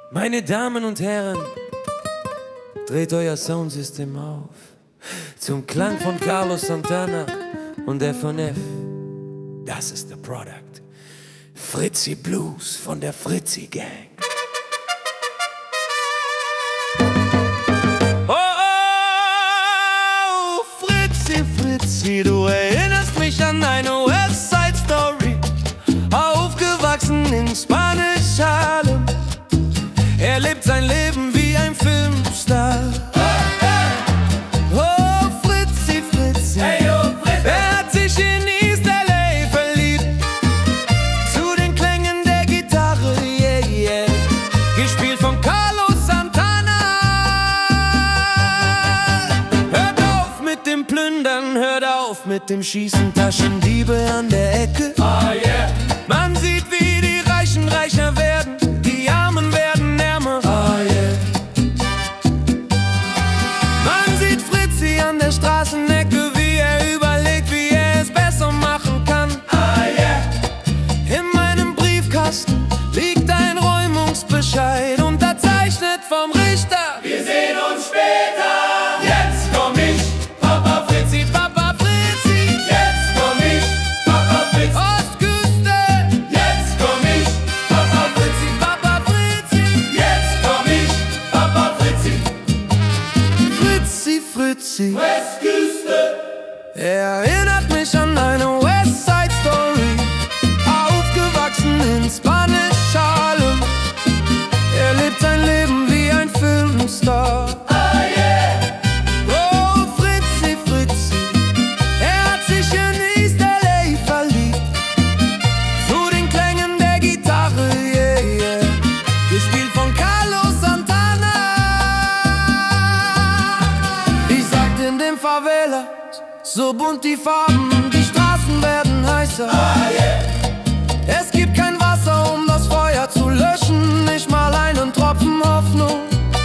Meine Damen und Herren, dreht euer Soundsystem auf zum Klang von Carlos Santana und F&F. Das ist der Product. Fritzi Blues von der Fritzi Gang. Oh, Fritzi, Fritzi, du erinnerst mich an eine West Side Story. Aufgewachsen in Spanisch Harlem. Er lebt sein Leben wie ein Filmstar. Oh, Fritzi, Fritzi. Hey, oh, Fritzi. Er hat sich in East LA verliebt. Zu den Klängen der Gitarre, yeah, yeah. Gespielt von Carlos Santana. Hört auf mit dem Plündern, hört auf mit dem Schießen. Taschendiebe an der Ecke. Oh, yeah. Man sieht, wie die Reichen reicher werden. Die Armen werden ärmer. Oh, yeah. Man sieht Fritzi an der Straßenecke, wie er überlegt, wie er es besser machen kann. Oh, yeah. In meinem Briefkasten liegt ein Räumungsbescheid, unterzeichnet vom Richter. Wir sehen uns später. Jetzt komm ich, Papa Fritzi. Papa Fritzi. Jetzt komm ich, Papa Fritzi. Ostküste. Jetzt komm ich, Papa Fritzi. Papa Fritzi. Jetzt komm ich, Papa Fritzi. Fritzi, Fritzi. Westküste. Er erinnert mich an eine West Side Story. Aufgewachsen in Spanisch Harlem. Er lebt sein Leben wie ein Filmstar. Ah, yeah. Oh, Fritzi, Fritzi. Er hat sich in East LA verliebt. Zu den Klängen der Gitarre, yeah, yeah. Gespielt von Carlos Santana. Ich sagte in dem Favela, so bunt die Farben, die Straßen werden heißer. Ah, yeah. Es gibt kein Wasser, um das Feuer zu löschen, nicht mal einen Tropfen Hoffnung.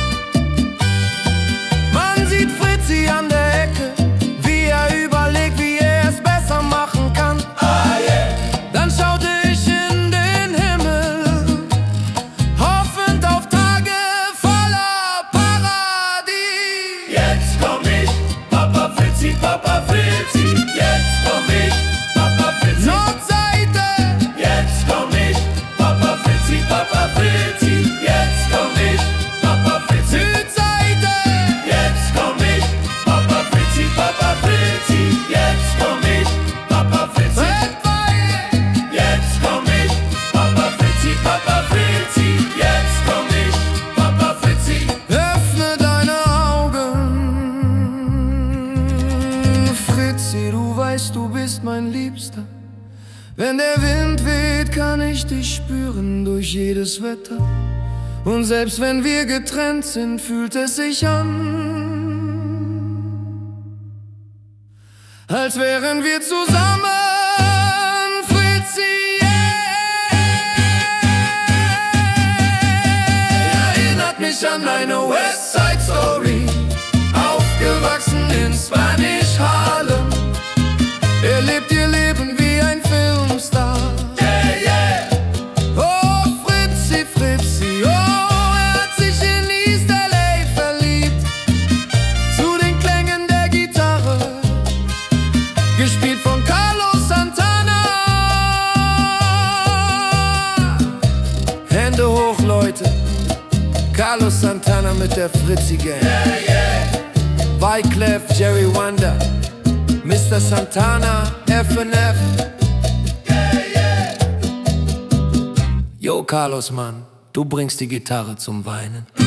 Man sieht Fritzi an der Ecke, wie er überlegt, wie er es besser machen kann. Ah, yeah. Dann schaute ich in den Himmel, hoffend auf Tage voller Paradies. Jetzt komm ich, Papa Fritzi, Papa Fritzi. Jetzt komm ich, Papa Fritzi. Nordseite, Jetzt komm ich, Papa Fritzi, Papa Fritzi. Jetzt komm ich, Papa Fritzi. Südseite, Jetzt komm ich, Papa Fritzi, Papa Fritzi. Jetzt komm ich, Papa Fritzi. Wildweihe. Jetzt komm ich, Papa Fritzi, Papa Fritzi. Jetzt komm ich, Papa Fritzi. Öffne deine Augen, Fritzi, du weißt, du bist mein Liebster. Wenn der Wind weht, kann ich dich spüren durch jedes Wetter. Und selbst wenn wir getrennt sind, fühlt es sich an, als wären wir zusammen, Fritzi, yeah. Erinnert mich an eine West Side Story. Aufgewachsen in Spanisch Harlem. Er lebt ihr Leben wie ein Filmstar. Yeah, yeah. Oh, Fritzi, Fritzi, oh, er hat sich in East LA verliebt. Zu den Klängen der Gitarre, gespielt von Carlos Santana. Hände hoch, Leute. Carlos Santana mit der Fritzi Gang. Yeah, yeah. Wyclef, Jerry Wonder, Mr. Santana, F&F. Yeah, yeah. Yo, Carlos, Mann, du bringst die Gitarre zum Weinen.